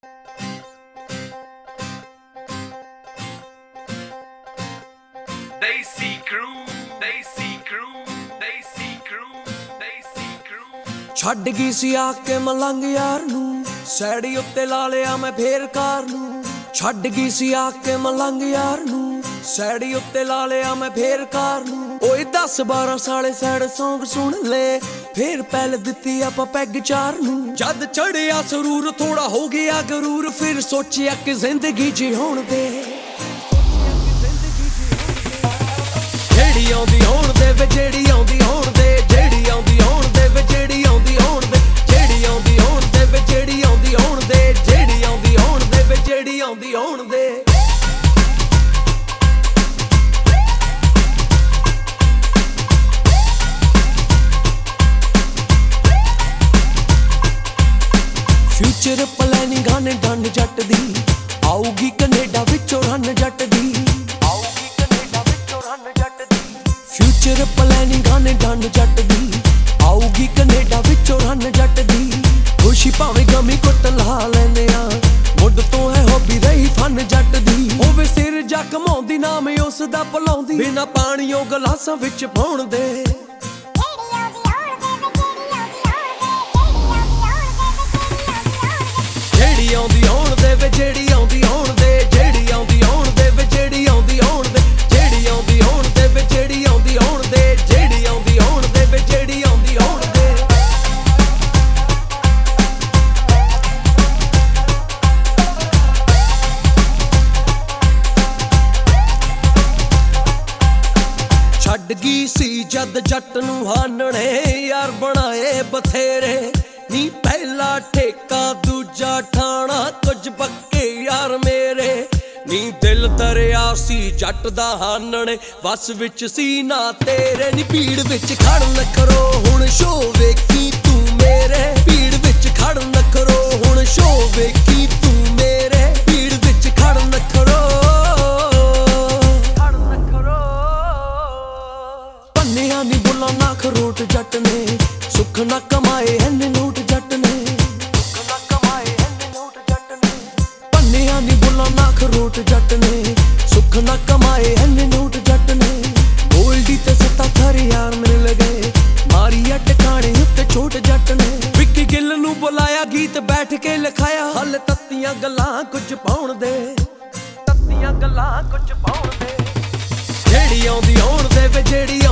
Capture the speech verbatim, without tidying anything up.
Desi Crew, Desi Crew, Desi Crew, Desi Crew। ਛੱਡ ਗਈ ਸੀ ਆ ਕੇ ਮਲੰਗ ਯਾਰ ਨੂੰ, ਸੈੜੀ ਉੱਤੇ ਲਾ ਲਿਆ ਮੈਂ ਫੇਰ ਕਾਰ ਨੂੰ। ਛੱਡ ਗਈ ਸੀ ਆ ਕੇ ਮਲੰਗ ਯਾਰ ਨੂੰ, ਸੈੜੀ ਉੱਤੇ ਲਾ ਲਿਆ ਮੈਂ ਫੇਰ ਕਾਰ ਨੂੰ। ਓਏ ਦਸ ਬਾਰਾਂ ਸਾਲੇ ਸੈਡ ਸੌਂਗ ਸੁਣ ਲੈ, ਫੇਰ ਪਹਿਲ ਦਿੱਤੀ ਆਪਾਂ ਪੈਗ ਚਾਰ ਨੂੰ। ਜਦ ਚੜਿਆ ਸਰੂਰ ਥੋੜਾ ਹੋ ਗਿਆ ਗਰੂਰ, ਫਿਰ ਸੋਚਿਆ ਕਿ ਜ਼ਿੰਦਗੀ ਜਿਉਣ ਦੇ, ਜਿਹੜੀ ਆਉਂਦੀ ਹੋਣ ਦੇ ਵੇ ਜਿਹੜੀ ਆਉਂਦੀ ਹੋਣ ਦੇ, ਜਿਹੜੀ ਆਉਂਦੀ ਹੋਣ ਦੇ ਵੇ ਜਿਹੜੀ ਆਉਂਦੀ ਹੋਣ ਦੇ, ਜਿਹੜੀ ਆਉਂਦੀ ਹੋਣ ਦੇ ਵੇ ਜਿਹੜੀ ਆਉਂਦੀ ਹੋਣ ਦੇ, ਜਿਹੜੀ ਆਉਂਦੀ ਹੋਣ ਦੇ ਵੇ ਜਿਹੜੀ ਆਉਂਦੀ ਹੋਣ ਦੇ। ਫਿਊਚਰ ਪਲੈਨਿੰਗ ਗਾਣੇ ਡੰਡ ਜੱਟ ਦੀ, ਆਊਗੀ ਕੈਨੇਡਾ ਵਿੱਚੋਂ ਰਨ ਜੱਟ ਦੀ, ਆਊਗੀ ਕੈਨੇਡਾ ਵਿੱਚੋਂ ਰਨ ਜੱਟ ਦੀ। ਫਿਊਚਰ ਪਲੈਨਿੰਗ ਗਾਣੇ ਡੰਡ ਜੱਟ ਦੀ, ਆਊਗੀ ਕੈਨੇਡਾ ਵਿੱਚੋਂ ਰਨ ਜੱਟ ਦੀ। ਖੁਸ਼ੀ ਭਾਵੇਂ ਗਮੀ ਕੁੱਟ ਲਾ ਲੈਨੇ ਆ, ਮੁੱਢ ਤੋਂ ਹੈ ਹੌਬੀ ਰਹੀ ਫਨ ਜੱਟ ਦੀ। ਹੋਵੇ ਸਿਰ ਜਾ ਕਮਾਉਂਦੀ ਨਾਮ ਉਸ ਦਾ ਭੁਲਾਉਂਦੀ, ਬਿਨਾ ਪਾਣੀਓ ਗਲਾਸਾਂ ਵਿੱਚ ਪਾਉਣ ਦੇ। ਜਿਹੜੀ ਆਉਂਦੀ ਹੋਣ ਦੇ ਵੇ ਜਿਹੜੀ ਆਉਂਦੀ ਹੋਣ ਦੇ, ਜਿਹੜੀ ਆਉਂਦੀ ਹੋਣ ਦੇ ਵੇ ਜਿਹੜੀ ਆਉਂਦੀ ਹੋਣ ਦੇ, ਜਿਹੜੀ ਆਉਂਦੀ ਹੋਣ ਦੇ ਵੇ ਜਿਹੜੀ ਆਉਂਦੀ ਹੋਣ ਦੇ, ਜਿਹੜੀ ਆਉਂਦੀ ਹੋਣ ਦੇ ਵੇ ਜਿਹੜੀ ਆਉਂਦੀ ਹੋਣ ਦੇ। ਛੱਡ ਗਈ ਸੀ ਜਦ ਜੱਟ ਨੂੰ ਹਾਨਣੇ, ਯਾਰ ਬਣਾਏ ਬਥੇਰੇ ਨੀ, ਪਹਿਲਾ ਠੇਕਾ ਦੂਜਾ ਠਾਣਾ, ਕੁਝ ਪੱਕੇ ਯਾਰ ਮੇਰੇ ਨੀ। ਦਿਲ ਦਰਿਆ ਸੀ ਜੱਟ ਦਾ ਹਾਨਣੇ, ਵਸ ਵਿੱਚ ਸੀ ਨਾ ਤੇਰੇ ਨੀ। ਭੀੜ ਵਿੱਚ ਖੜ ਨਖਰੋ ਹੁਣ ਸ਼ੋ ਵੇਖੀ ਤੂੰ ਮੇਰੇ, ਭੀੜ ਵਿੱਚ ਖੜ ਨਖਰੋ ਹੁਣ ਸ਼ੋ ਵੇਖੀ ਤੂੰ ਮੇਰੇ, ਭੀੜ ਵਿੱਚ ਖੜ ਨਖਰੋ ਖੜ ਨਖਰੋ। ਪੰਨਿਆਂ ਨੀ ਬੁੱਲਾਂ ਨਾ ਖਰੋਟ ਜੱਟ ਨੇ, ਸੁੱਖ ਨਾ ਕਮਾਏ ਐਨੇ ਨੋਟ ਜੱਟ ਨੇ, ਸੁੱਖ ਨਾ ਕਮਾਏ ਐਨੇ ਨੋਟ ਜੱਟ ਨੇ। ਪੰਨਿਆਂ ਨੀ ਬੁੱਲਾਂ ਨਾ ਖਰੋਟ ਜੱਟ ਨੇ, ਸੁੱਖ ਨਾ ਕਮਾਏ ਐਨੇ ਨੋਟ ਜੱਟ ਨੇ। ਗੋਲਡੀ ਤੇ ਸੱਤਾ ਥਰ ਯਾਰ ਮਿਲ ਗਏ, ਮਾਰੀ ਆ ਟਿਕਾਣੇ ਉੱਤੇ ਛੋਟ ਜੱਟ ਨੇ। ਵਿੱਕੀ ਗਿੱਲ ਨੂੰ ਬੁਲਾਇਆ ਗੀਤ ਬੈਠ ਕੇ ਲਿਖਾਇਆ, ਹਲ ਤੱਤੀਆਂ ਗੱਲਾਂ ਕੁਝ ਪਾਉਣ ਦੇ, ਤੱਤੀਆਂ ਗੱਲਾਂ ਕੁਝ ਪਾਉਣ ਦੇ। ਜਿਹੜੀ ਆਉਂਦੀ ਹੋਣ ਦੇ ਵੇ ਜਿਹੜੀ